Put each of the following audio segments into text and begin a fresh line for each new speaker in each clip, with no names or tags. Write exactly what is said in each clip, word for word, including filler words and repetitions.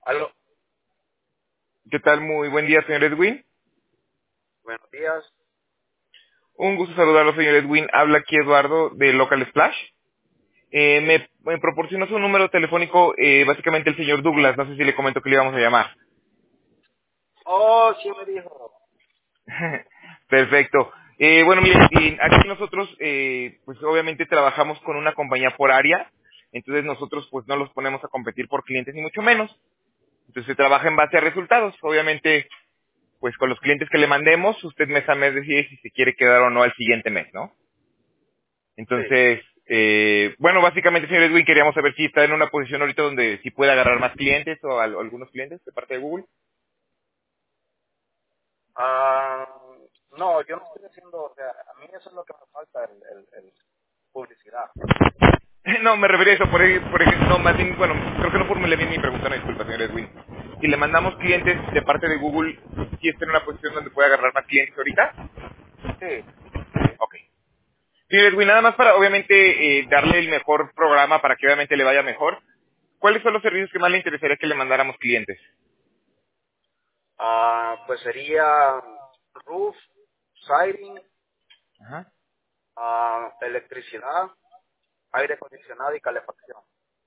Aló,
¿Qué tal? Muy buen día, señor Edwin.
buenos días.
Un gusto saludarlo, señor Edwin. Habla aquí Eduardo de Local Splash. Eh, me, me proporcionó su número telefónico, eh, básicamente el señor Douglas. No sé si le comento que le íbamos a llamar.
Oh, sí me dijo.
Perfecto. Eh, bueno, mire, eh, aquí nosotros, eh, pues obviamente trabajamos con una compañía por área. Entonces nosotros pues no los ponemos a competir por clientes ni mucho menos. Entonces se trabaja en base a resultados. Obviamente, pues con los clientes que le mandemos, usted mes a mes decide si se quiere quedar o no al siguiente mes, ¿no?
Sí.
Entonces, eh, bueno, básicamente, señor Edwin, queríamos saber si está en una posición ahorita donde sí puede agarrar más clientes o al- algunos clientes de parte de Google.
Ah, no, yo no estoy haciendo, o sea, a mí eso es lo que me falta, el, el, el publicidad.
No, me refería a eso, por, ahí- por ejemplo, no, más bien, bueno, creo que no formulé bien mi pregunta, no, disculpa, señor Edwin. Si le mandamos clientes de parte de Google, ¿sí está en una posición donde puede agarrar más clientes ahorita?
Sí, sí.
Ok. Señor Edwin, nada más para, obviamente, eh, darle el mejor programa para que obviamente le vaya mejor. ¿Cuáles son los servicios que más le interesaría que le mandáramos clientes?
Ah, pues sería roof, siding,
Ajá.
ah, electricidad, aire acondicionado y calefacción.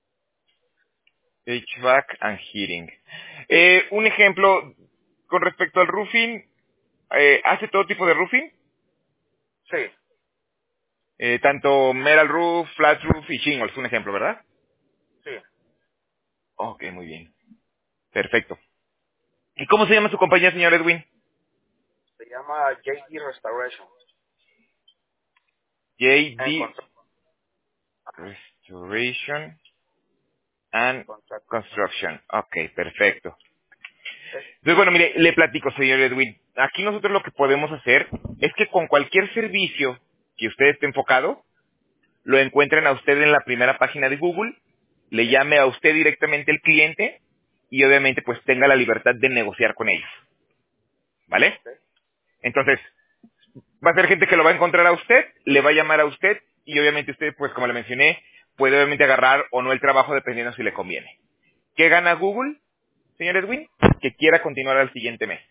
H V A C and heating. Eh, un ejemplo, con respecto al roofing, eh, ¿hace todo tipo de roofing?
Sí,
Eh, tanto metal roof, flat roof y shingles, un ejemplo, ¿verdad?
sí.
Ok, muy bien. Perfecto. ¿Y cómo se llama su compañía, señor Edwin?
Se llama J D Restoration. En
J D
contra- Ajá,
Restoration and
contrato.
Construction. Ok, perfecto.
Sí,
Entonces, bueno, mire, le platico, señor Edwin. Aquí nosotros lo que podemos hacer es que con cualquier servicio que usted esté enfocado, lo encuentren a usted en la primera página de Google, le llame a usted directamente el cliente y obviamente pues tenga la libertad de negociar con ellos. ¿Vale?
ok.
Entonces, va a ser gente que lo va a encontrar a usted, le va a llamar a usted y obviamente usted, pues como le mencioné, puede obviamente agarrar o no el trabajo dependiendo si le conviene. ¿Qué gana Google, señor Edwin? Que quiera continuar al siguiente mes.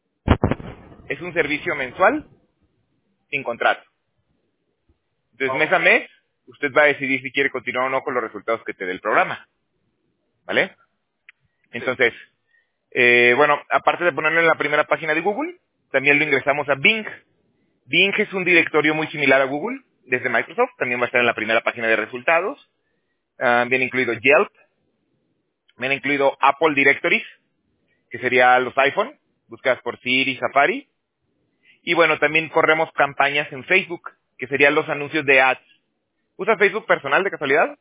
Es un servicio mensual sin contrato. Entonces, mes
Oh,
a mes, usted va a decidir si quiere continuar o no con los resultados que te dé el programa. ¿Vale?
sí.
Entonces, eh, bueno, aparte de ponerlo en la primera página de Google, también lo ingresamos a Bing. Bing es un directorio muy similar a Google desde Microsoft, también va a estar en la primera página de resultados. Ah, viene incluido Yelp, viene incluido Apple Directories, que sería los iPhone, buscas por Siri, Safari. Y bueno, también corremos campañas en Facebook, que serían los anuncios de ads. ¿Usa Facebook personal de casualidad?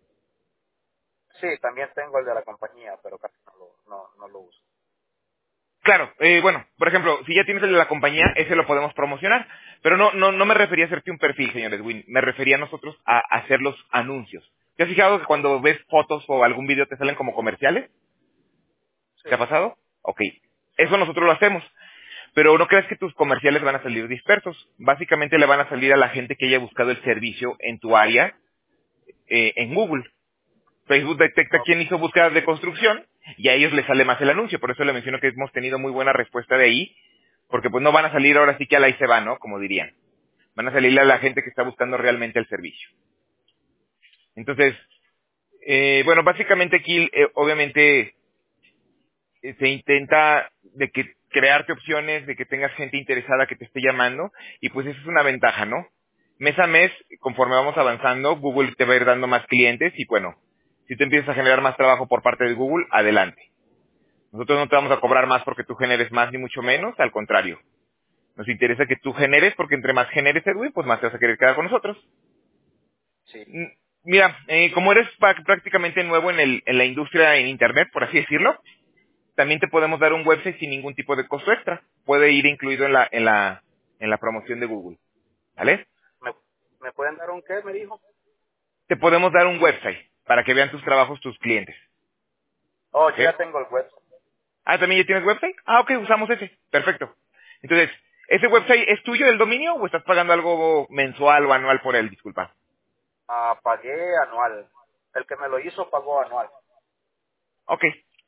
Sí, también tengo el de la compañía, pero casi no lo, no, no lo uso.
Claro, eh, bueno, por ejemplo, si ya tienes el de la compañía, ese lo podemos promocionar. Pero no, no, no me refería a hacerte un perfil, señor Edwin. Me refería a nosotros a hacer los anuncios. ¿Te has fijado que cuando ves fotos o algún video te salen como comerciales?
Sí,
¿Te ha pasado? Ok.
sí.
Eso nosotros lo hacemos. Pero no creas que tus comerciales van a salir dispersos. Básicamente le van a salir a la gente que haya buscado el servicio en tu área eh, en Google. Facebook detecta
Oh,
quién hizo búsquedas de construcción y a ellos les sale más el anuncio. Por eso le menciono que hemos tenido muy buena respuesta de ahí, porque pues no van a salir ahora sí que a la y se va, ¿no? Como dirían. Van a salirle a la gente que está buscando realmente el servicio. Entonces, eh, bueno, básicamente aquí, eh, obviamente, eh, se intenta de que crearte opciones, de que tengas gente interesada que te esté llamando, y pues eso es una ventaja, ¿no? Mes a mes, conforme vamos avanzando, Google te va a ir dando más clientes y bueno, si tú empiezas a generar más trabajo por parte de Google, adelante. Nosotros no te vamos a cobrar más porque tú generes más ni mucho menos, al contrario. Nos interesa que tú generes porque entre más generes, Edwin, pues más te vas a querer quedar con nosotros.
sí.
Mm, Mira, eh, como eres pa- prácticamente nuevo en, el, en la industria en Internet, por así decirlo, también te podemos dar un website sin ningún tipo de costo extra. Puede ir incluido en la, en la, en la promoción de Google. ¿Vale?
¿Me, ¿Me pueden dar un qué, me dijo?
Te podemos dar un website para que vean tus trabajos tus clientes.
Oh,
¿Ok?
yo ya tengo el web.
Ah, ¿también ya tienes website? Ah, ok, usamos ese. Perfecto. Entonces, ¿ese website es tuyo del dominio o estás pagando algo mensual o anual por él? Disculpa.
Ah, pagué anual. El que me lo hizo pagó anual.
Ok,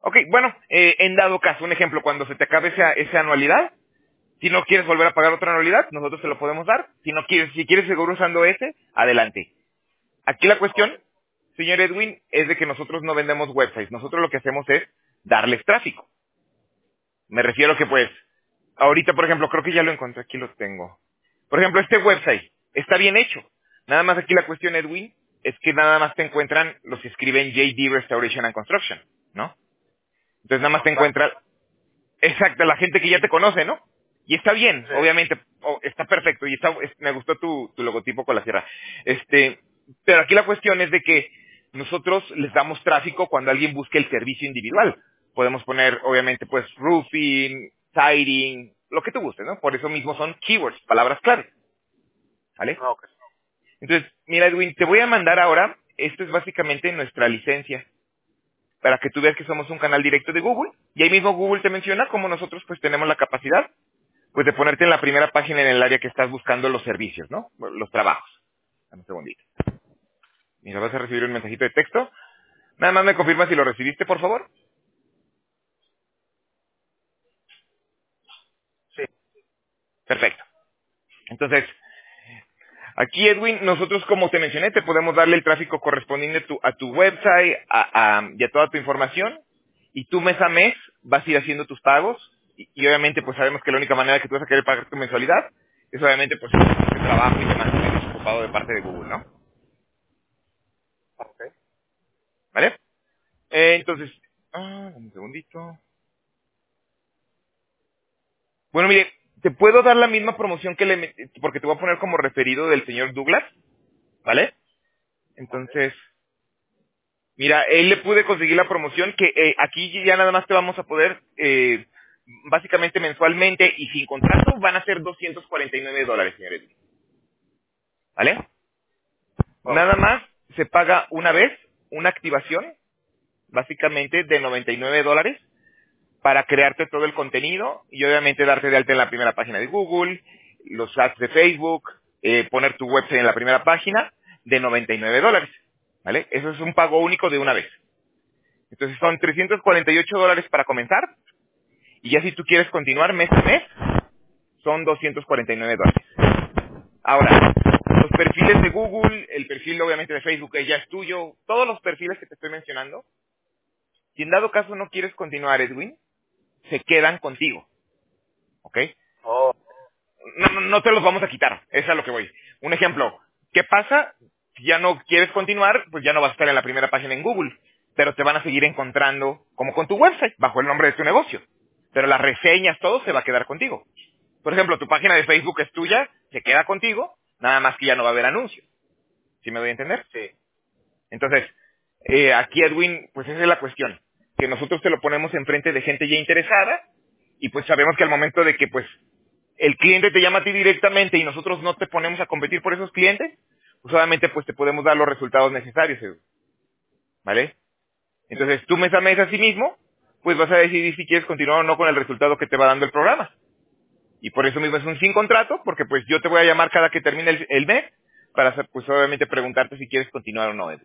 Ok, bueno, eh, en dado caso, un ejemplo, cuando se te acabe esa, esa anualidad, si no quieres volver a pagar otra anualidad, nosotros te lo podemos dar. Si no quieres, si quieres seguir usando ese, adelante. Aquí la cuestión, señor Edwin, es de que nosotros no vendemos websites. Nosotros lo que hacemos es darles tráfico. Me refiero que pues, ahorita por ejemplo, creo que ya lo encontré, aquí lo tengo. Por ejemplo, este website está bien hecho. Nada más aquí la cuestión, Edwin, es que nada más te encuentran los que escriben J D Restoration and Construction, ¿no? Entonces nada más te encuentra, exacto, la gente que ya te conoce, ¿no? Y está bien,
Sí.
obviamente, oh, está perfecto, y está, es- me gustó tu, tu logotipo con la sierra. Este, pero aquí la cuestión es de que nosotros les damos tráfico cuando alguien busque el servicio individual. Podemos poner, obviamente, pues, roofing, siding, lo que tú gustes, ¿no? Por eso mismo son keywords, palabras clave, ¿vale?
Ok.
Entonces, mira, Edwin, te voy a mandar ahora, esto es básicamente nuestra licencia, para que tú veas que somos un canal directo de Google, y ahí mismo Google te menciona cómo nosotros pues tenemos la capacidad pues de ponerte en la primera página en el área que estás buscando los servicios, ¿no? Bueno, los trabajos. Dame un segundito. Mira, vas a recibir un mensajito de texto. Nada más me confirma si lo recibiste, por favor.
Sí.
Perfecto. Entonces, aquí, Edwin, nosotros, como te mencioné, te podemos darle el tráfico correspondiente a tu, a tu website a, a- y a toda tu información. Y tú mes a mes vas a ir haciendo tus pagos. Y, y obviamente, pues sabemos que la única manera que tú vas a querer pagar tu mensualidad es obviamente, pues, el trabajo y demás que tienes ocupado de parte de Google, ¿no?
Ok.
¿Vale? Eh, entonces, ah, dame un segundito. Bueno, mire, te puedo dar la misma promoción que le metí, porque te voy a poner como referido del señor Douglas, ¿vale?
Ok.
Entonces, mira, él le pude conseguir la promoción que eh, aquí ya nada más te vamos a poder, eh, básicamente mensualmente y sin contrato, van a ser doscientos cuarenta y nueve dólares, señores. ¿Vale?
Ok.
Nada más se paga una vez una activación, básicamente de noventa y nueve dólares, para crearte todo el contenido y obviamente darte de alta en la primera página de Google, los ads de Facebook, eh, poner tu website en la primera página de noventa y nueve dólares. ¿Vale? Eso es un pago único de una vez. Entonces son
Ok.
trescientos cuarenta y ocho dólares para comenzar y ya si tú quieres continuar mes a mes son doscientos cuarenta y nueve dólares. Ahora, los perfiles de Google, el perfil obviamente de Facebook que ya es tuyo, todos los perfiles que te estoy mencionando, si en dado caso no quieres continuar, Edwin, se quedan contigo. ¿Ok?
Oh,
No, no, no te los vamos a quitar, eso es a lo que voy. Un ejemplo, ¿qué pasa? Si ya no quieres continuar, pues ya no vas a estar en la primera página en Google, pero te van a seguir encontrando como con tu website, bajo el nombre de tu negocio. Pero las reseñas, todo se va a quedar contigo. Por ejemplo, tu página de Facebook es tuya, se queda contigo, nada más que ya no va a haber anuncios. ¿Sí me doy a entender?
sí.
Entonces, eh, aquí Edwin, pues esa es la cuestión, que nosotros te lo ponemos enfrente de gente ya interesada, y pues sabemos que al momento de que pues el cliente te llama a ti directamente y nosotros no te ponemos a competir por esos clientes, pues obviamente pues te podemos dar los resultados necesarios, Edu, ¿vale? Entonces tú mes a mes a sí mismo, pues vas a decidir si quieres continuar o no con el resultado que te va dando el programa. Y por eso mismo es un sin contrato, porque pues yo te voy a llamar cada que termine el, el mes, para hacer, pues obviamente preguntarte si quieres continuar o no, Edu.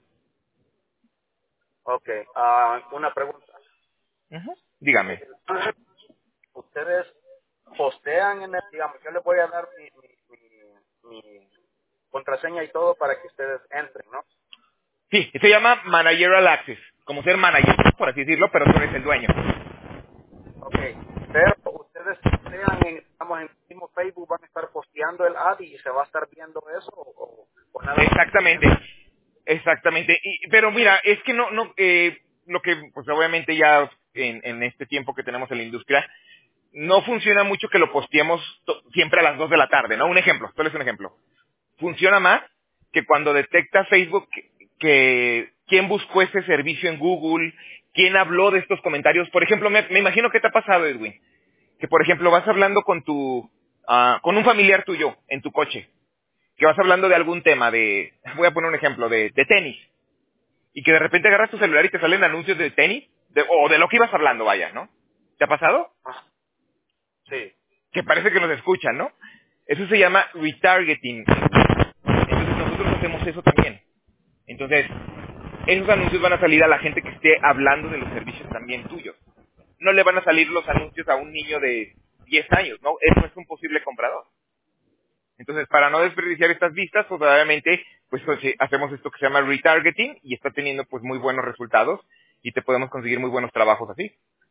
Ok. Ah, una pregunta.
Ujú. Dígame.
Ustedes postean en el, digamos, yo les voy a dar mi, mi, mi, mi contraseña y todo para que ustedes entren, ¿no?
Sí, se llama Managerial Access, como ser manager, por así decirlo, pero tú eres el dueño.
Ok. Pero ustedes postean en, estamos en el mismo Facebook, van a estar posteando el ad y se va a estar viendo eso o, o, o nada más se
Exactamente,
entra.
exactamente. Y, pero mira, es que no, no, eh, lo que, pues obviamente ya en, en este tiempo que tenemos en la industria, no funciona mucho que lo posteemos to- siempre a las dos de la tarde, ¿no? Un ejemplo, esto es un ejemplo. Funciona más que cuando detecta Facebook que, que quién buscó ese servicio en Google, quién habló de estos comentarios. Por ejemplo, me, me imagino que te ha pasado, Edwin, que por ejemplo vas hablando con tu, ah, con un familiar tuyo en tu coche, que vas hablando de algún tema, de, voy a poner un ejemplo, de, de tenis, y que de repente agarras tu celular y te salen anuncios de tenis, de- o de lo que ibas hablando, vaya, ¿no? ¿Te ha pasado?
Ah, sí.
Que parece que nos escuchan, ¿no? Eso se llama retargeting. Entonces nosotros hacemos eso también. Entonces, esos anuncios van a salir a la gente que esté hablando de los servicios también tuyos. No le van a salir los anuncios a un niño de diez años, ¿no? Eso es un posible comprador. Entonces, para no desperdiciar estas vistas, pues obviamente, pues oye, hacemos esto que se llama retargeting y está teniendo pues muy buenos resultados y te podemos conseguir muy buenos trabajos así,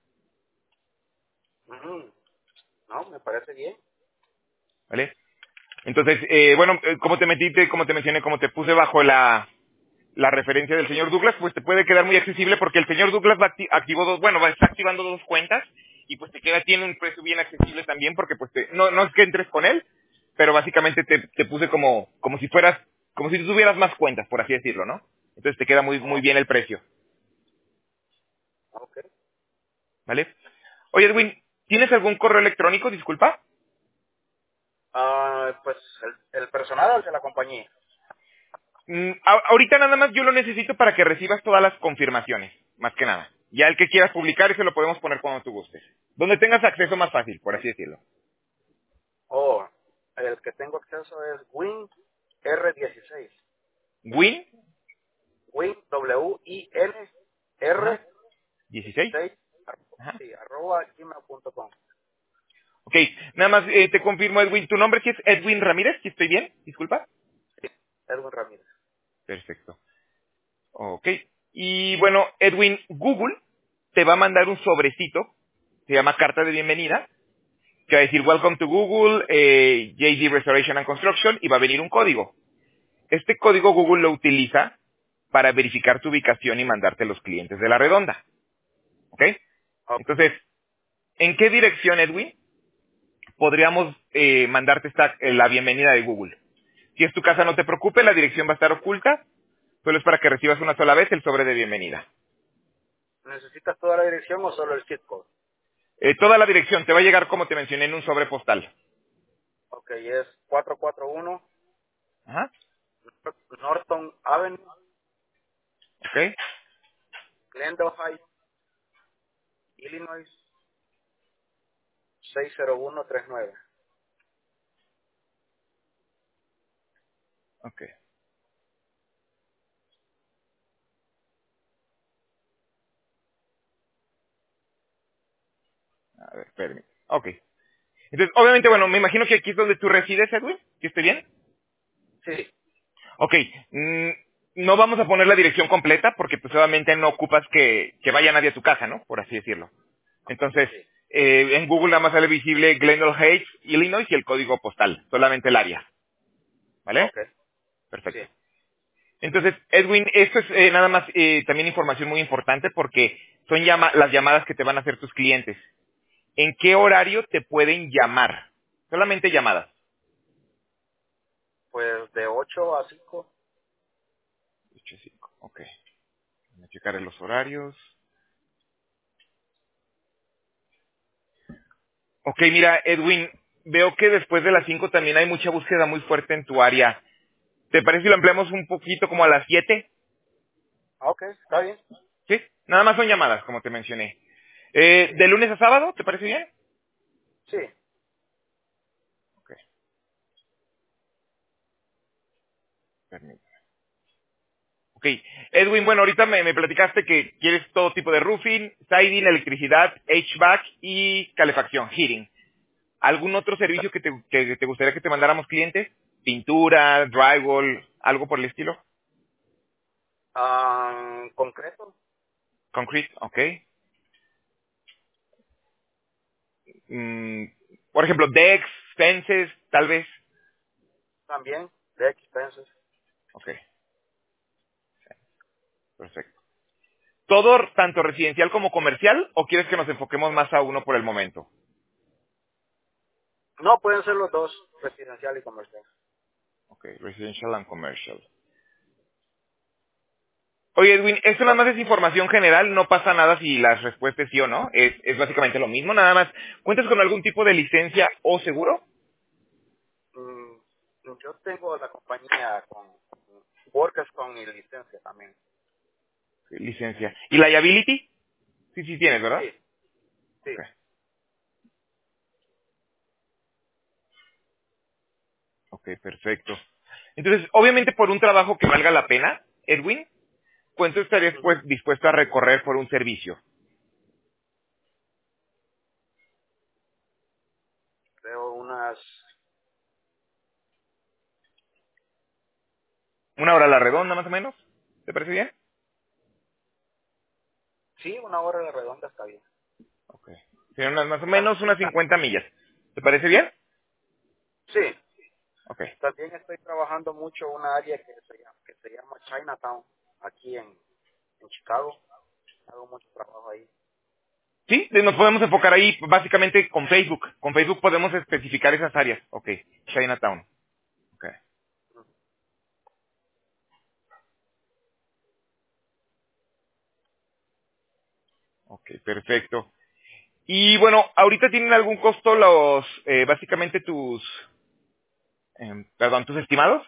Ujú. No, me parece bien.
¿vale? Entonces, eh, bueno, eh, como te metiste, como te mencioné, como te puse bajo la, la referencia del señor Douglas, pues te puede quedar muy accesible porque el señor Douglas va acti- activó dos, bueno, va, está activando dos cuentas y pues te queda, tiene un precio bien accesible también porque pues te, no, no es que entres con él, pero básicamente te, te puse como, como si fueras, como si tú tuvieras más cuentas, por así decirlo, ¿no? Entonces te queda muy, muy
Oh,
bien el precio,
ok.
¿vale? Oye, Edwin, ¿tienes algún correo electrónico, disculpa?
Ah, pues el, el personal de la compañía.
Mm, a- ahorita nada más yo lo necesito para que recibas todas las confirmaciones, más que nada. Ya el que quieras publicar, ese lo podemos poner cuando tú gustes. Donde tengas acceso más fácil, por así decirlo.
Oh, el que tengo acceso es Win R dieciséis.
Win,
Win, W I N
ajá,
R
dieciséis,
dieciséis,
ajá.
sí, arroba gmail punto com.
Ok, nada más eh, te confirmo, Edwin, ¿tu nombre sí es Edwin Ramírez? ¿Sí estoy bien? Disculpa.
Sí, Edwin Ramírez.
Perfecto. Ok. Y bueno, Edwin, Google te va a mandar un sobrecito, se llama carta de bienvenida, que va a decir Welcome to Google, eh, J D Restoration and Construction, y va a venir un código. Este código Google lo utiliza para verificar tu ubicación y mandarte a los clientes de la redonda. ¿Ok?
Ok.
Entonces, ¿en qué dirección, Edwin, podríamos eh, mandarte esta, eh, la bienvenida de Google? Si es tu casa, no te preocupes, la dirección va a estar oculta. Solo es para que recibas una sola vez el sobre de bienvenida.
¿Necesitas toda la dirección o solo el zip code?
Eh, toda la dirección te va a llegar, como te mencioné, en un sobre postal.
Ok, es cuatrocientos cuarenta y uno
Ajá.
Norton Avenue,
¿Ok?
Glendale Heights, Illinois, seis cero uno tres nueve.
Ok. A ver, espérame. Ok. Entonces, obviamente, bueno, me imagino que aquí es donde tú resides, Edwin. ¿Sí estoy bien?
Sí,
Ok, mm, no vamos a poner la dirección completa porque pues obviamente no ocupas que, que vaya nadie a tu casa, ¿no? Por así decirlo. Entonces,
sí.
eh, en Google nada más sale visible Glendale Heights, Illinois y el código postal, solamente el área, ¿vale?
Ok, sí.
Perfecto. Entonces, Edwin, esto es eh, nada más eh, también información muy importante porque son llama las llamadas que te van a hacer tus clientes. ¿En qué horario te pueden llamar? Solamente llamadas.
Pues de ocho a cinco.
ocho a cinco, ok. Voy a checar los horarios. Ok, mira, Edwin, veo que después de las cinco también hay mucha búsqueda muy fuerte en tu área. ¿Te parece si lo empleamos un poquito como a las siete?
Ok, está bien.
Sí, nada más son llamadas, como te mencioné. Eh, ¿De lunes a sábado? ¿Te parece bien?
Sí.
Ok, permíteme. Ok, Edwin, bueno, ahorita me, me platicaste que quieres todo tipo de roofing, siding, electricidad, H V A C y calefacción, heating. ¿Algún otro servicio que te, que te gustaría que te mandáramos clientes? ¿Pintura, drywall, algo por el estilo?
Ah, concreto,
Concrete, ok. Mm, por ejemplo, decks, fences, tal vez.
también, de expenses.
Ok, perfecto. ¿Todo tanto residencial como comercial o quieres que nos enfoquemos más a uno por el momento?
No, pueden ser los dos, residencial y comercial.
Ok, residential and commercial. Oye, Edwin, esto nada más es información general, no pasa nada si las respuestas es sí o no, es, es básicamente lo mismo, nada más. ¿Cuentas con algún tipo de licencia o seguro?
Mm, yo tengo la compañía con Workers con mi licencia también.
Sí, licencia. ¿Y liability? Sí, sí tienes, ¿verdad?
Sí, sí.
Ok, ok, perfecto. Entonces, obviamente por un trabajo que valga la pena, Edwin, ¿cuánto estarías
Ujú.
pues dispuesto a recorrer por un servicio?
Creo unas,
¿Una hora a la redonda más o menos? ¿Te parece bien?
sí, una hora de redonda está bien.
Ok. Serían unas, más o menos
También,
unas cincuenta millas. ¿Te parece bien?
sí,
Ok.
también estoy trabajando mucho en una área que se llama, que se llama Chinatown, aquí en, en Chicago. Hago mucho trabajo ahí.
Sí, nos podemos enfocar ahí básicamente con Facebook. Con Facebook podemos especificar esas áreas. Ok. Chinatown. Ok. Ok, perfecto. Y bueno, ¿ahorita tienen algún costo los, eh, básicamente tus, eh, perdón, tus estimados?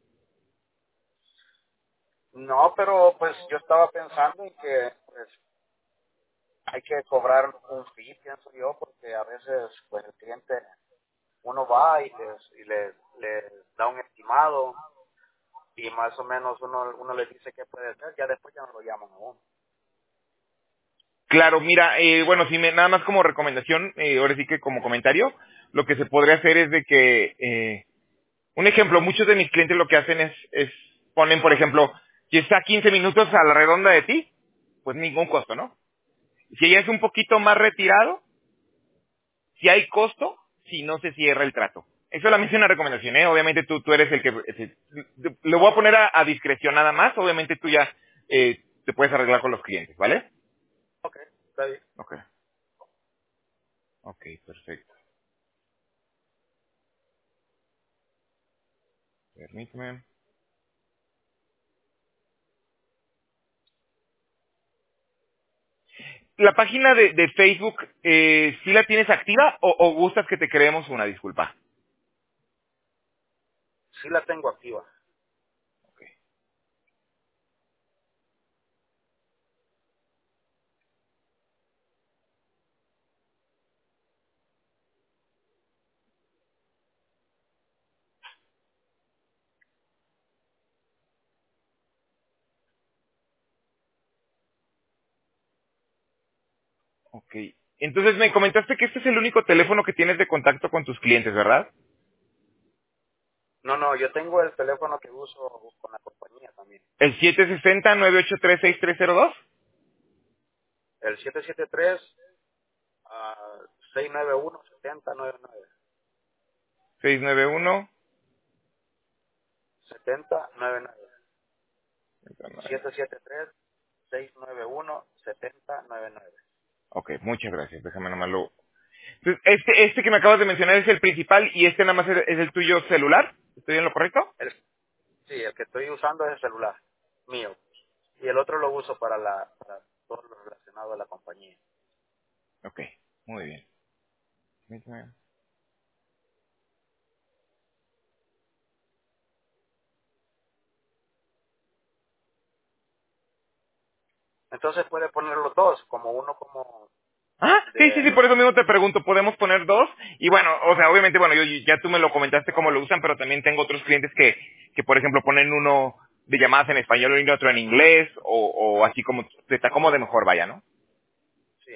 No, pero pues yo estaba pensando en que pues hay que cobrar un fee, pienso yo, porque a veces pues el cliente, uno va y les, y les, les da un estimado y más o menos uno, uno les dice qué puede hacer, ya después ya no lo llaman a uno.
Claro, mira, eh, bueno, si me, nada más como recomendación, eh, ahora sí que como comentario, lo que se podría hacer es de que, eh, un ejemplo, muchos de mis clientes lo que hacen es, es ponen, por ejemplo, si está a quince minutos a la redonda de ti, pues ningún costo, ¿no? Si ella es un poquito más retirado, si hay costo, si no se cierra el trato. Es solamente una recomendación, ¿eh? Obviamente tú, tú eres el que... el- lo voy a poner a, a discreción nada más, obviamente tú ya eh, te puedes arreglar con los clientes, ¿vale?
Ok, está bien.
Ok, ok, perfecto. Permíteme. La página de, de Facebook, eh, ¿sí la tienes activa o, o gustas que te creemos una? Disculpa.
Sí la tengo activa.
Ok, ok. Entonces me comentaste que este es el único teléfono que tienes de contacto con tus clientes, ¿verdad?
No, no, yo tengo el teléfono que uso con la compañía también.
El siete seis cero, nueve ocho tres, seis tres cero dos.
El siete siete tres, seis nueve uno, siete cero nueve nueve.
seis nueve uno.
siete cero nueve nueve. siete siete tres, seis nueve uno, siete cero nueve nueve.
Ok, muchas gracias. Déjame nomás lo... Entonces, este, este que me acabas de mencionar es el principal y este nada más es, es el tuyo celular. ¿Estoy en lo correcto?
El, sí, el que estoy usando es el celular mío. Y el otro lo uso para la para todo lo relacionado a la compañía.
Ok, muy bien. Permíteme.
Entonces puede poner los dos, como uno como
Ah, sí, sí,
de...
sí, por eso mismo te pregunto, podemos poner dos. Y bueno, o sea, obviamente, bueno, yo, ya tú me lo comentaste cómo lo usan, pero también tengo otros clientes que, que por ejemplo, ponen uno de llamadas en español y otro en inglés, o, o así como, te está como de mejor, vaya, ¿no?
Sí.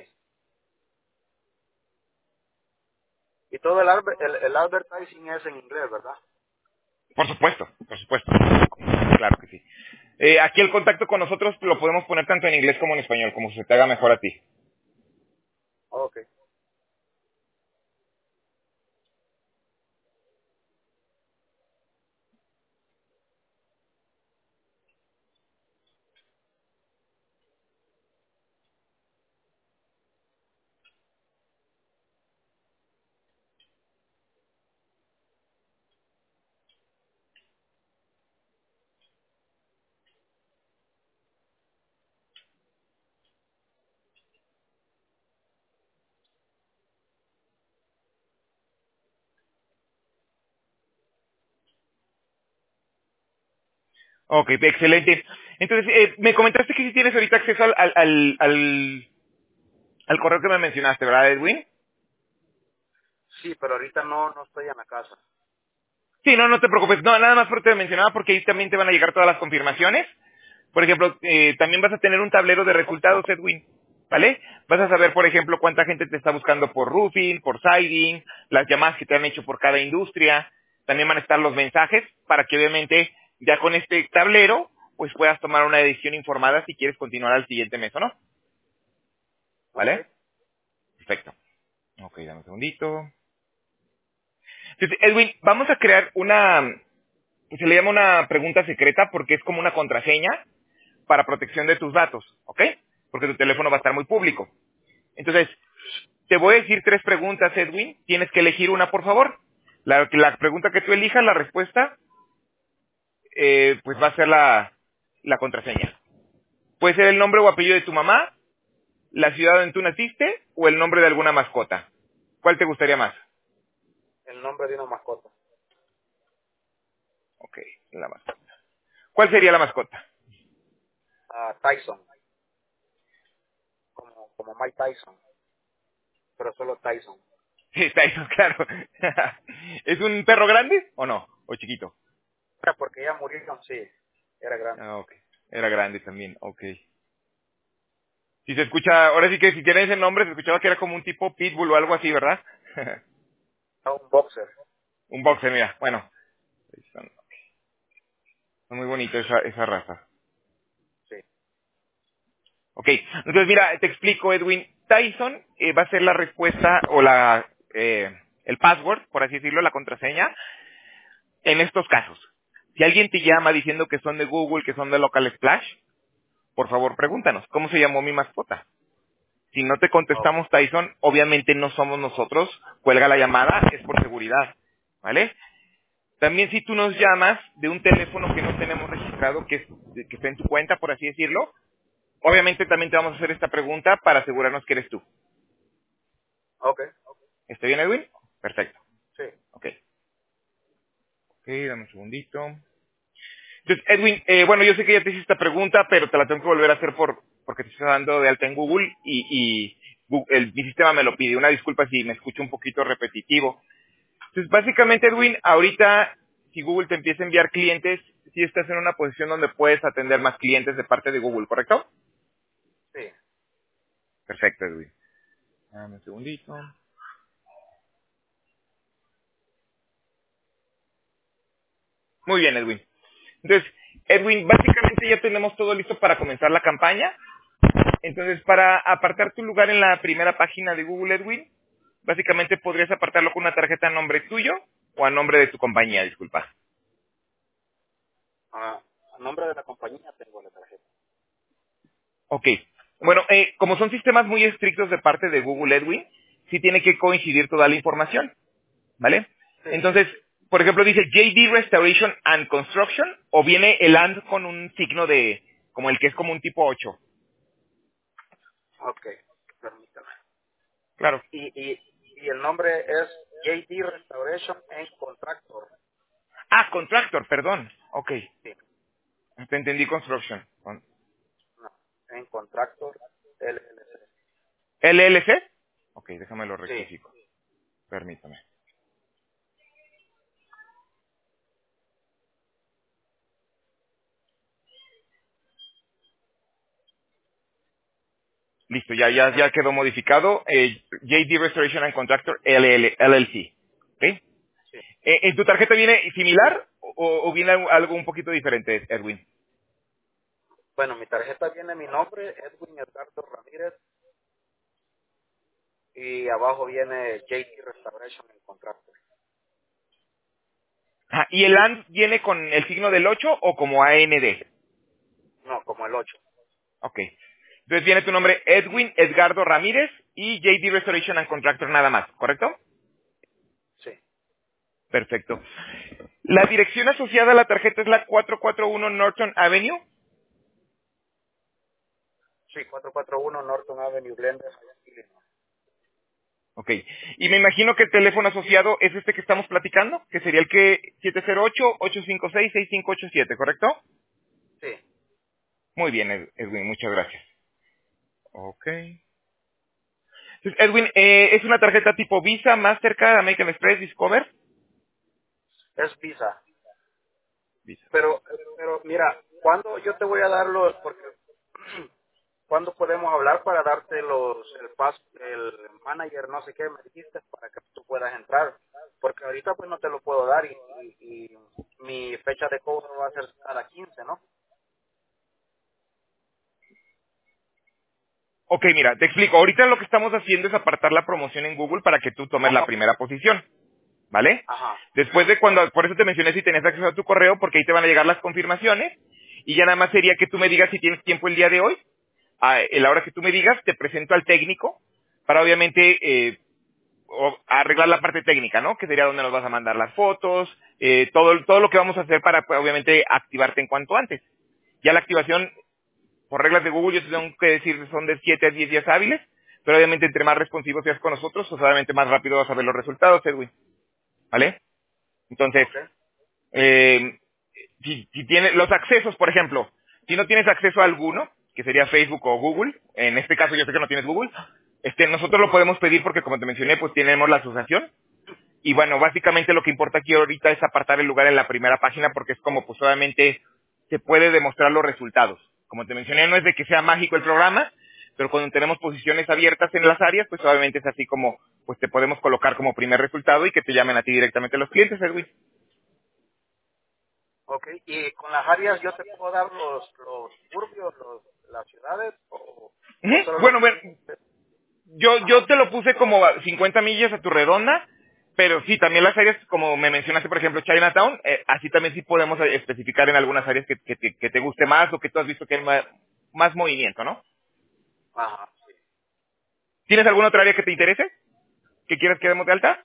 Y todo el, adver- el, el advertising es en inglés, ¿verdad?
Por supuesto, por supuesto. Claro que sí. Eh, aquí el contacto con nosotros lo podemos poner tanto en inglés como en español, como se te haga mejor a ti.
Ok.
Ok, excelente. Entonces, eh, me comentaste que sí tienes ahorita acceso al, al, al, al, al correo que me mencionaste, ¿verdad, Edwin?
Sí, pero ahorita no no estoy en la casa.
Sí, no, no te preocupes. No, nada más porque te mencionaba porque ahí también te van a llegar todas las confirmaciones. Por ejemplo, eh, también vas a tener un tablero de resultados, Edwin, ¿vale? Vas a saber, por ejemplo, cuánta gente te está buscando por roofing, por siding, las llamadas que te han hecho por cada industria. También van a estar los mensajes para que obviamente ya con este tablero pues puedas tomar una decisión informada si quieres continuar al siguiente mes o no.
Ok.
¿Vale? Perfecto. Ok, dame un segundito. Entonces, Edwin, vamos a crear una, se le llama una pregunta secreta porque es como una contraseña para protección de tus datos, ¿ok? Porque tu teléfono va a estar muy público. Entonces, te voy a decir tres preguntas, Edwin. Tienes que elegir una, por favor. La, la pregunta que tú elijas, la respuesta, eh, pues va a ser la, la contraseña. Puede ser el nombre o apellido de tu mamá, la ciudad donde tú naciste o el nombre de alguna mascota. ¿Cuál te gustaría más?
El nombre de una mascota.
Ok, la mascota. ¿Cuál sería la mascota?
Ah, Tyson. Como, como Mike Tyson. Pero solo Tyson.
Sí, Tyson, claro. ¿Es un perro grande o no? ¿O chiquito?
Era porque ya murieron, sí. Era grande.
Ah, ok. Era grande también, ok. Si se escucha, ahora sí que si tiene ese nombre, se escuchaba que era como un tipo pitbull o algo así, ¿verdad?
Era un boxer.
Un boxer, mira. Bueno, Tyson. Es muy bonito esa, esa raza.
Sí.
Ok, entonces mira, te explico, Edwin. Tyson eh, va a ser la respuesta o la eh, el password, por así decirlo, la contraseña, en estos casos. Si alguien te llama diciendo que son de Google, que son de Local Splash, por favor pregúntanos, ¿cómo se llamó mi mascota? Si no te
Ok.
contestamos Tyson, obviamente no somos nosotros, cuelga la llamada, es por seguridad, ¿vale? También si tú nos llamas de un teléfono que no tenemos registrado, que, es- que está en tu cuenta, por así decirlo, obviamente también te vamos a hacer esta pregunta para asegurarnos que eres tú.
Ok.
¿Está bien, Edwin? Perfecto.
Sí.
Ok. Ok, dame un segundito. Entonces, Edwin, eh, bueno, yo sé que ya te hice esta pregunta, pero te la tengo que volver a hacer por porque te estoy dando de alta en Google y, y Gu- el, mi sistema me lo pide. Una disculpa si me escucho un poquito repetitivo. Entonces, básicamente, Edwin, ahorita, si Google te empieza a enviar clientes, sí estás en una posición donde puedes atender más clientes de parte de Google, ¿correcto?
Sí.
Perfecto, Edwin. Dame un segundito. Muy bien, Edwin. Entonces, Edwin, básicamente ya tenemos todo listo para comenzar la campaña. Entonces, para apartar tu lugar en la primera página de Google, Edwin, básicamente podrías apartarlo con una tarjeta a nombre tuyo o a nombre de tu compañía, disculpa.
Ah, a nombre de la compañía tengo la tarjeta.
Ok. Bueno, eh, como son sistemas muy estrictos de parte de Google, Edwin, sí tiene que coincidir toda la información, ¿vale?
Sí.
Entonces, por ejemplo, dice J D Restoration and Construction o viene el and con un signo de, como el que es como un tipo ocho.
Ok. Permítame.
Claro.
Y, y, y el nombre es J D Restoration and Contractor.
Ah, Contractor, perdón. Ok.
Sí.
Te entendí Construction. Con-
No. En Contractor L L C.
¿L L C? Ok, déjame lo
Sí.
rectifico. Permítame. Listo, ya, ya, ya quedó modificado. Eh, J D Restoration and Contractor L L, L L C. ¿Ok? Eh,
Sí.
¿En tu tarjeta viene similar o, o viene algo algo un poquito diferente, Edwin?
Bueno, mi tarjeta viene mi nombre, Edwin Edgardo Ramírez, y abajo viene J D Restoration and Contractor.
Ah, ¿y el and viene con el signo del ocho o como A N D?
No, como el ocho.
Ok. Entonces viene tu nombre Edwin Edgardo Ramírez y J D Restoration and Contractor nada más, ¿correcto?
Sí.
Perfecto. La dirección asociada a la tarjeta es la cuatrocientos cuarenta y uno Norton Avenue.
Sí, cuatrocientos cuarenta y uno Norton Avenue, Glendale, Illinois.
Ok. Y me imagino que el teléfono asociado es este que estamos platicando, que sería el que siete cero ocho, ocho cinco seis, seis cinco ocho siete, ¿correcto?
Sí.
Muy bien, Ed- Edwin, muchas gracias. Ok. Entonces, Edwin, eh, ¿es una tarjeta tipo Visa, Mastercard, American Express, Discover?
Es Visa.
Visa.
Pero, pero mira, ¿Cuándo yo te voy a dar los, porque ¿cuándo podemos hablar para darte los, el pas, el manager, no sé qué, me dijiste, para que tú puedas entrar? Porque ahorita pues no te lo puedo dar y, y, y mi fecha de cobro va a ser cada quince, ¿no?
Ok, mira, te explico. Ahorita lo que estamos haciendo es apartar la promoción en Google para que tú tomes la primera posición, ¿vale?
Ajá,
Después de cuando, por eso te mencioné si tenías acceso a tu correo, porque ahí te van a llegar las confirmaciones, y ya nada más sería que tú me digas si tienes tiempo el día de hoy. A la hora que tú me digas, te presento al técnico, para obviamente eh, o- arreglar la parte técnica, ¿no? Que sería donde nos vas a mandar las fotos, eh, todo, todo lo que vamos a hacer para, pues, obviamente, activarte en cuanto antes. Ya la activación, por reglas de Google, yo te tengo que decir, son de siete a diez días hábiles, pero obviamente entre más responsivo seas con nosotros, pues obviamente más rápido vas a ver los resultados, Edwin, ¿vale? Entonces,
ok,
eh, si, si tienes los accesos, por ejemplo, si no tienes acceso a alguno, que sería Facebook o Google, en este caso yo sé que no tienes Google, este, nosotros lo podemos pedir porque como te mencioné, pues tenemos la asociación, y bueno, básicamente lo que importa aquí ahorita es apartar el lugar en la primera página porque es como pues obviamente se puede demostrar los resultados. Como te mencioné, no es de que sea mágico el programa, pero cuando tenemos posiciones abiertas en las áreas, pues obviamente es así como pues te podemos colocar como primer resultado y que te llamen a ti directamente los clientes, Edwin.
ok. ¿Y con las áreas yo te puedo dar los, los suburbios, los, las ciudades o,
Ujú.
o solo los...
Bueno, bueno, yo, yo
Ajá,
te lo puse como a cincuenta millas a tu redonda, pero sí, también las áreas, como me mencionaste, por ejemplo, Chinatown, eh, así también sí podemos eh, especificar en algunas áreas que, que, te que te guste más o que tú has visto que hay más, más movimiento, ¿no?
ajá.
¿Tienes alguna otra área que te interese? ¿Que quieras que demos de alta?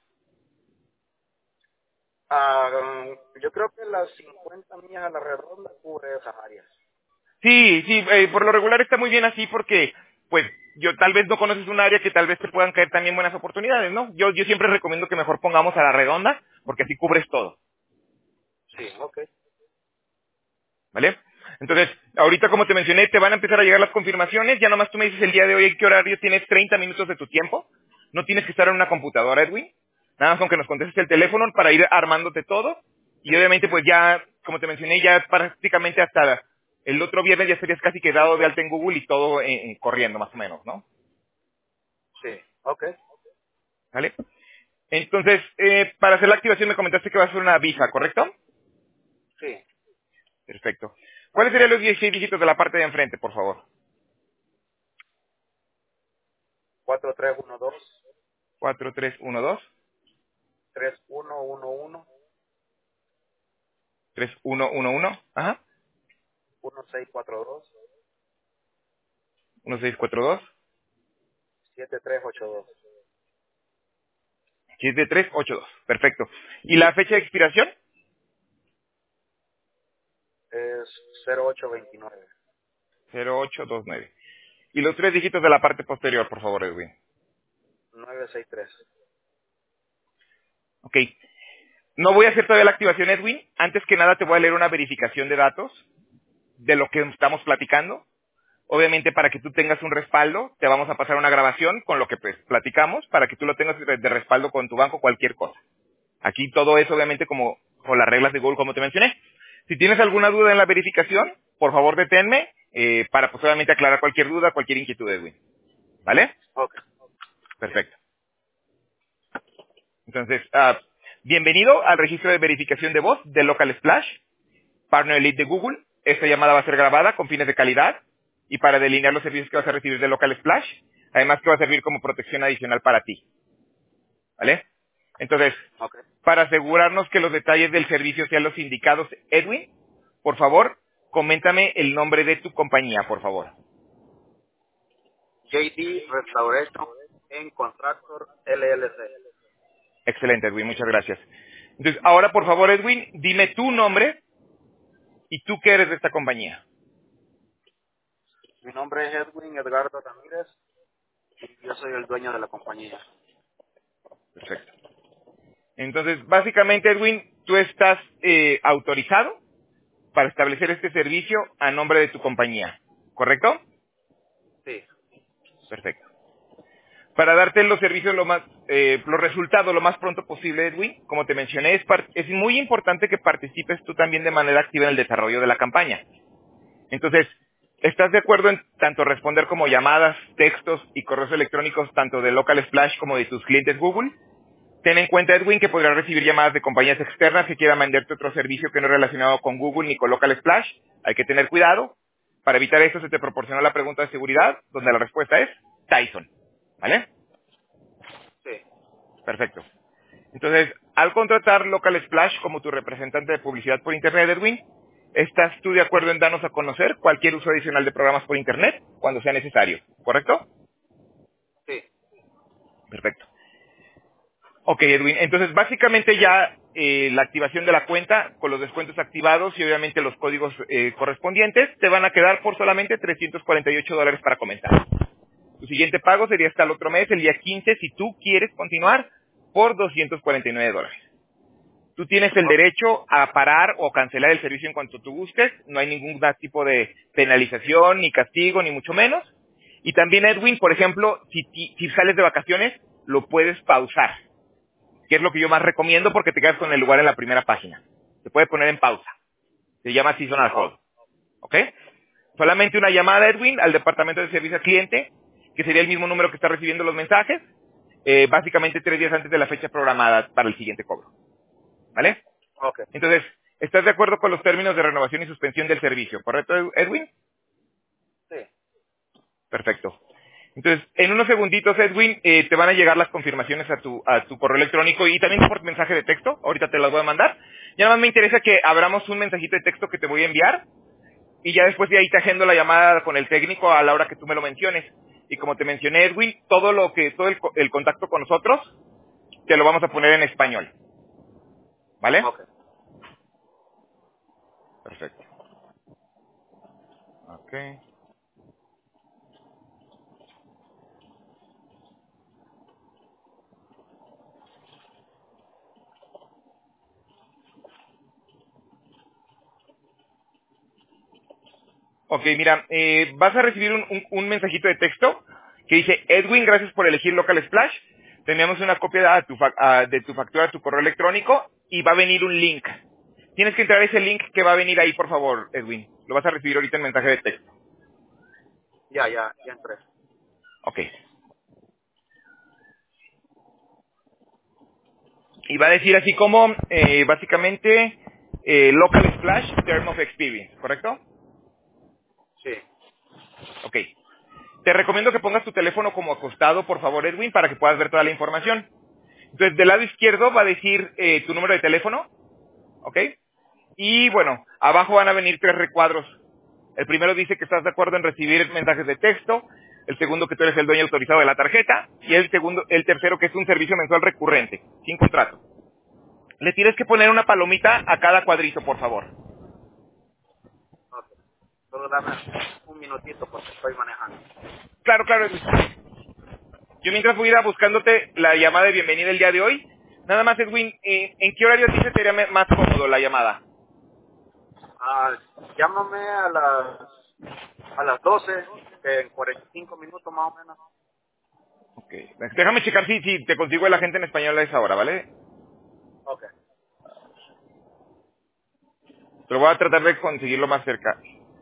Ah, um, yo creo que las cincuenta millas a la redonda cubre esas áreas.
Sí, sí, eh, por lo regular está muy bien así porque, pues, yo tal vez no conoces un área que tal vez te puedan caer también buenas oportunidades, ¿no? Yo, yo siempre recomiendo que mejor pongamos a la redonda porque así cubres todo.
Sí, ok.
¿Vale? Entonces, ahorita como te mencioné, te van a empezar a llegar las confirmaciones, ya nomás tú me dices el día de hoy en qué horario tienes treinta minutos de tu tiempo, no tienes que estar en una computadora, Edwin, nada más con que nos contestes el teléfono para ir armándote todo, y obviamente pues ya, como te mencioné, ya prácticamente hasta el otro viernes ya estarías casi quedado de alta en Google y todo eh, eh, corriendo más o menos, ¿no?
Sí, ok.
¿Vale? Entonces, eh, para hacer la activación me comentaste que va a ser una visa, ¿correcto?
Sí.
Perfecto. ¿Cuáles serían los dieciséis dígitos de la parte de enfrente, por favor?
cuatro tres uno dos,
Cuatro tres uno dos.
tres uno uno uno,
tres uno uno uno, ajá,
uno seis cuatro dos,
uno seis cuatro dos,
siete tres ocho dos.
siete tres ocho dos, perfecto. ¿Y la fecha de expiración?
Es cero ocho veintinueve.
cero ocho dos nueve. Y los tres dígitos de la parte posterior, por favor, Edwin.
nueve seis tres.
Ok. No voy a hacer todavía la activación, Edwin. Antes que nada te voy a leer una verificación de datos de lo que estamos platicando. Obviamente para que tú tengas un respaldo, te vamos a pasar una grabación con lo que pues, platicamos para que tú lo tengas de de respaldo con tu banco, cualquier cosa. Aquí todo es obviamente como con las reglas de Google, como te mencioné. Si tienes alguna duda en la verificación, por favor deténme eh, para pues obviamente aclarar cualquier duda, cualquier inquietud, Edwin. ¿Vale?
Ok, bien.
Perfecto. Entonces, ah, bienvenido al registro de verificación de voz de Local Splash, Partner Elite de Google. Esta llamada va a ser grabada con fines de calidad y para delinear los servicios que vas a recibir de Local Splash. Además que va a servir como protección adicional para ti. ¿Vale? Entonces,
Ok.
para asegurarnos que los detalles del servicio sean los indicados, Edwin, por favor, coméntame el nombre de tu compañía, por favor.
J D Restoration en Contractor L L C.
Excelente, Edwin, muchas gracias. Entonces, ahora, por favor, Edwin, dime tu nombre y tú qué eres de esta compañía.
Mi nombre es Edwin Edgardo Ramírez y yo soy el dueño de la compañía.
Perfecto. Entonces, básicamente, Edwin, tú estás eh, autorizado para establecer este servicio a nombre de tu compañía, ¿correcto?
Sí,
Perfecto. Para darte los servicios lo más, eh, los resultados lo más pronto posible, Edwin, como te mencioné, es, par- es muy importante que participes tú también de manera activa en el desarrollo de la campaña. Entonces, ¿estás de acuerdo en tanto responder como llamadas, textos y correos electrónicos tanto de Local Splash como de tus clientes Google? Ten en cuenta, Edwin, que podrás recibir llamadas de compañías externas que quieran venderte otro servicio que no es relacionado con Google ni con Local Splash. Hay que tener cuidado. Para evitar esto se te proporcionó la pregunta de seguridad, donde la respuesta es Tyson. ¿Vale?
Sí.
Perfecto. Entonces, al contratar Local Splash como tu representante de publicidad por Internet, Edwin, ¿estás tú de acuerdo en darnos a conocer cualquier uso adicional de programas por Internet cuando sea necesario? ¿Correcto?
Sí.
Perfecto. Ok, Edwin. Entonces, básicamente ya eh, la activación de la cuenta con los descuentos activados y obviamente los códigos eh, correspondientes te van a quedar por solamente trescientos cuarenta y ocho dólares para comenzar. Tu siguiente pago sería hasta el otro mes, el día quince, si tú quieres continuar, por doscientos cuarenta y nueve dólares. Tú tienes el
Ok.
derecho a parar o cancelar el servicio en cuanto tú gustes. No hay ningún tipo de penalización, ni castigo, ni mucho menos. Y también, Edwin, por ejemplo, si, ti- si sales de vacaciones, lo puedes pausar, que es lo que yo más recomiendo porque te quedas con el lugar en la primera página. Se puede poner en pausa. Se llama Seasonal
Oh,
Hold. ¿Ok? Solamente una llamada, Edwin, al departamento de servicio al cliente, que sería el mismo número que está recibiendo los mensajes, eh, básicamente tres días antes de la fecha programada para el siguiente cobro. ¿Vale?
ok.
Entonces, ¿estás de acuerdo con los términos de renovación y suspensión del servicio? ¿Correcto, Edwin?
Sí.
Perfecto. Entonces, en unos segunditos, Edwin, eh, te van a llegar las confirmaciones a tu, a tu correo electrónico y también por mensaje de texto. Ahorita te las voy a mandar. Ya nada más me interesa que abramos un mensajito de texto que te voy a enviar y ya después de ahí te agendo la llamada con el técnico a la hora que tú me lo menciones. Y como te mencioné, Edwin, todo lo que, todo el, co- el contacto con nosotros, te lo vamos a poner en español. ¿Vale?
Ok.
Perfecto. Ok. Ok, mira, eh, vas a recibir un, un- un mensajito de texto que dice, Edwin, gracias por elegir Local Splash. Tenemos una copia de tu, fac- ah, de tu factura a tu correo electrónico y va a venir un link. Tienes que entrar a ese link que va a venir ahí, por favor, Edwin. Lo vas a recibir ahorita en mensaje de texto.
Ya, ya, ya entré.
Ok. Y va a decir así como, eh, básicamente, eh, Local Splash Term of Experience, ¿correcto?
Sí.
Ok. Te recomiendo que pongas tu teléfono como acostado, por favor, Edwin, para que puedas ver toda la información. Entonces, del lado izquierdo va a decir eh, tu número de teléfono, ¿ok? Y bueno, abajo van a venir tres recuadros. El primero dice que estás de acuerdo en recibir mensajes de texto, el segundo que tú eres el dueño autorizado de la tarjeta, y el segundo, el tercero que es un servicio mensual recurrente, sin contrato. Le tienes que poner una palomita a cada cuadrito, por favor.
Ok. Solo dame un minutito porque estoy manejando.
Claro, claro, Edwin. Yo mientras voy a ir a buscándote la llamada de bienvenida el día de hoy. Nada más, Edwin, eh, ¿en qué horario a ti se te haría me- más cómodo la llamada?
Ah, llámame a las a las doce, que en cuarenta y cinco minutos más o menos.
Ok. Déjame checar si, si te consigo el agente en español a esa hora, ¿vale?
Ok.
Pero voy a tratar de conseguirlo más cerca.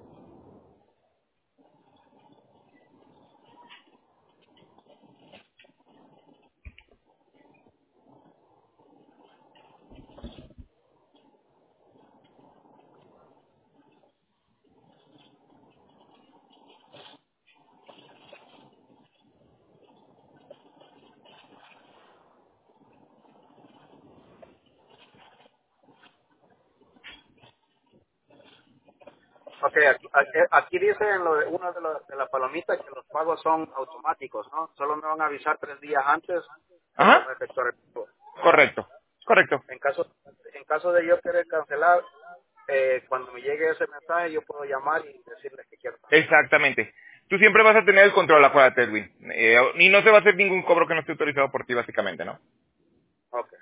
Ok, aquí, aquí, aquí dice en lo de, una de, las de las palomitas que los pagos son automáticos, ¿no? Solo me van a avisar tres días antes que se
Ajá.
va a efectuar el pago.
Correcto. Correcto.
En caso, en caso de yo querer cancelar, eh, cuando me llegue ese mensaje yo puedo llamar y decirles que quiero cancelar.
Exactamente. Tú siempre vas a tener el control, acuérdate, Edwin. Eh, y no se va a hacer ningún cobro que no esté autorizado por ti, básicamente, ¿no?
Ok.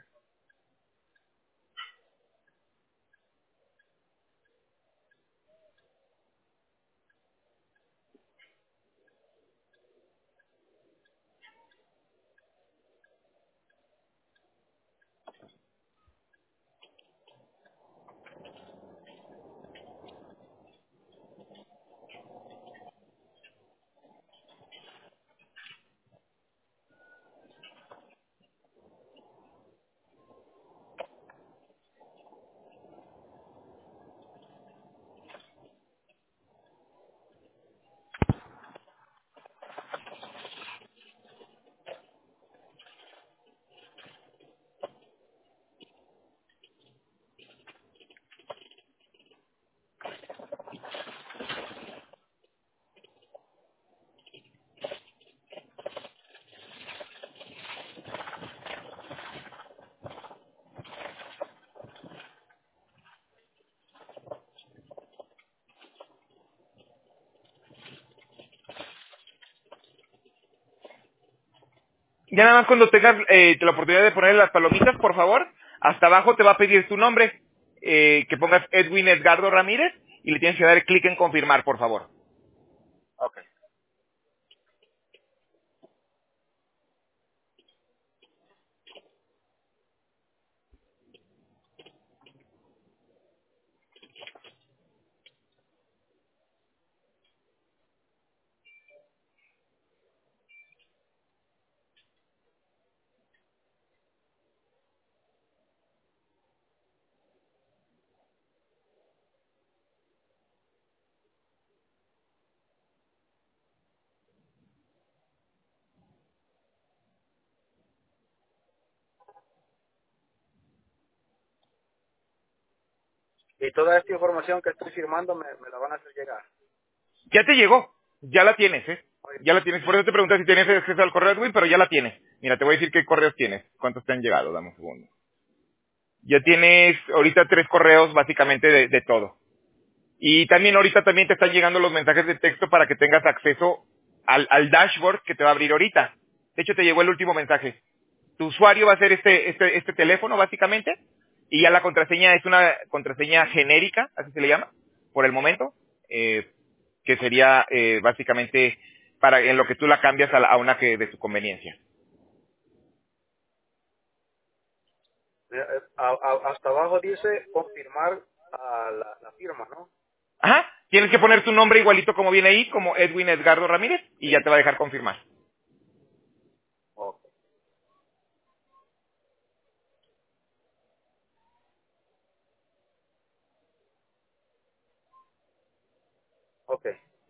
Ya nada más cuando tengas eh, la oportunidad de poner las palomitas, por favor, hasta abajo te va a pedir tu nombre, eh, que pongas Edwin Edgardo Ramírez y le tienes que dar clic en confirmar, por favor.
Ok. Y toda esta información que estoy firmando me, me la van a hacer llegar.
Ya te llegó, ya la tienes, ¿eh?
Oye,
Ya la tienes, por eso te pregunté si tenías acceso al correo Edwin, pero ya la tienes. Mira, te voy a decir qué correos tienes, cuántos te han llegado, dame un segundo. Ya tienes ahorita tres correos básicamente de, de todo. Y también ahorita también te están llegando los mensajes de texto para que tengas acceso al, al dashboard que te va a abrir ahorita. De hecho, te llegó el último mensaje. Tu usuario va a ser este, este, este teléfono básicamente, y ya la contraseña es una contraseña genérica, así se le llama, por el momento, eh, que sería eh, básicamente para en lo que tú la cambias a, la- a una que de tu conveniencia.
eh, eh, a- a- hasta abajo dice confirmar a la, la firma, ¿no?
Ajá, tienes que poner tu nombre igualito como viene ahí, como Edwin Edgardo Ramírez, y ya te va a dejar confirmar.
Ok. Ok.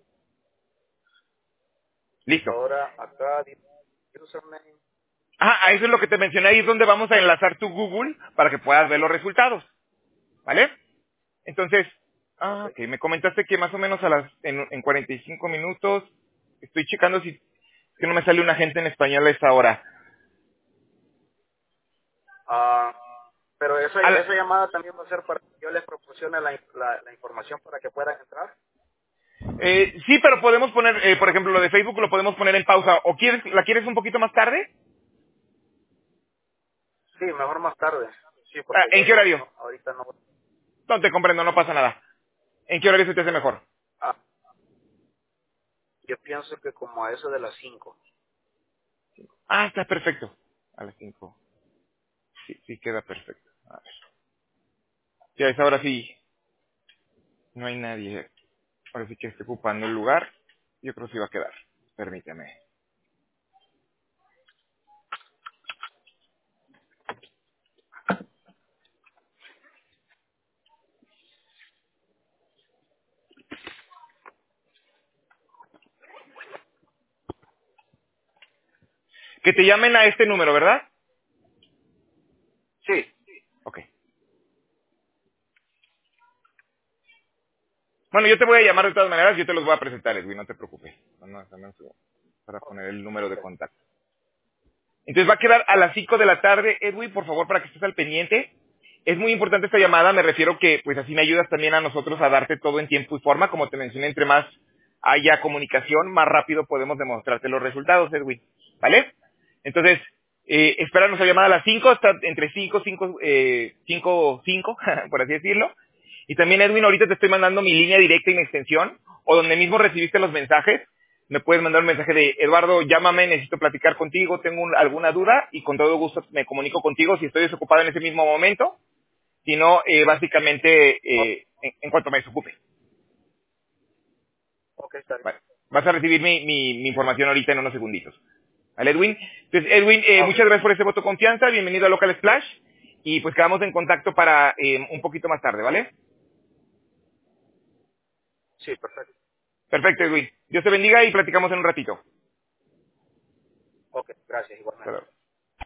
Listo.
Ahora acá dice username.
Ah, a eso es lo que te mencioné, ahí es donde vamos a enlazar tu Google para que puedas ver los resultados, ¿vale? Entonces,
Ok.
ah, ok, me comentaste que más o menos a las, en, en cuarenta y cinco minutos, estoy checando si, es que no me sale una gente en español a esta hora.
Ah, pero esa,
A la-
esa llamada también va a ser para que yo les proporcione la, in- la, la información para que puedan entrar.
eh, sí, pero podemos poner, eh, por ejemplo, lo de Facebook lo podemos poner en pausa, o quieres, ¿la quieres un poquito más tarde?
Sí, mejor más tarde. Sí,
Ah,
porque
¿en
yo
qué
no,
horario?
no ahorita no.
No te comprendo, no pasa nada. ¿En qué horario se te hace mejor?
Ah, yo pienso que como a eso de las cinco.
Ah, está perfecto. A las cinco. Sí, sí queda perfecto. A ver. Ya a esa hora sí, no hay nadie. Ahora sí que esté ocupando el lugar. Yo creo que sí va a quedar. Permíteme. Que te llamen a este número, ¿verdad?
Sí.
Ok. Bueno, yo te voy a llamar de todas maneras, yo te los voy a presentar, Edwin, no te preocupes. No, no, dame un segundo para poner el número de
Ok.
contacto. Entonces va a quedar a las cinco de la tarde, Edwin, por favor, para que estés al pendiente. Es muy importante esta llamada, me refiero que pues así me ayudas también a nosotros a darte todo en tiempo y forma. Como te mencioné, entre más haya comunicación, más rápido podemos demostrarte los resultados, Edwin. ¿Vale? Entonces, eh, espéranos a llamada a las cinco, hasta entre cinco, cinco, eh, cinco, cinco, por así decirlo. Y también, Edwin, ahorita te estoy mandando mi línea directa y mi extensión, o donde mismo recibiste los mensajes. Me puedes mandar un mensaje de, Eduardo, llámame, necesito platicar contigo, tengo un- alguna duda, y con todo gusto me comunico contigo si estoy desocupado en ese mismo momento, si no, eh, básicamente,
O-
eh, en, en cuanto me desocupe.
ok, está bien.
Vale. Vas a recibir mi, mi- mi información ahorita en unos segunditos. ¿Vale, Edwin? Entonces, Edwin, eh,
Ok.
muchas gracias por este voto de confianza, bienvenido a Local Splash, y pues quedamos en contacto para eh, un poquito más tarde, ¿vale?
Sí, perfecto.
Perfecto, Edwin. Dios te bendiga y platicamos en un ratito.
Ok, gracias,
Hasta
igualmente.
luego.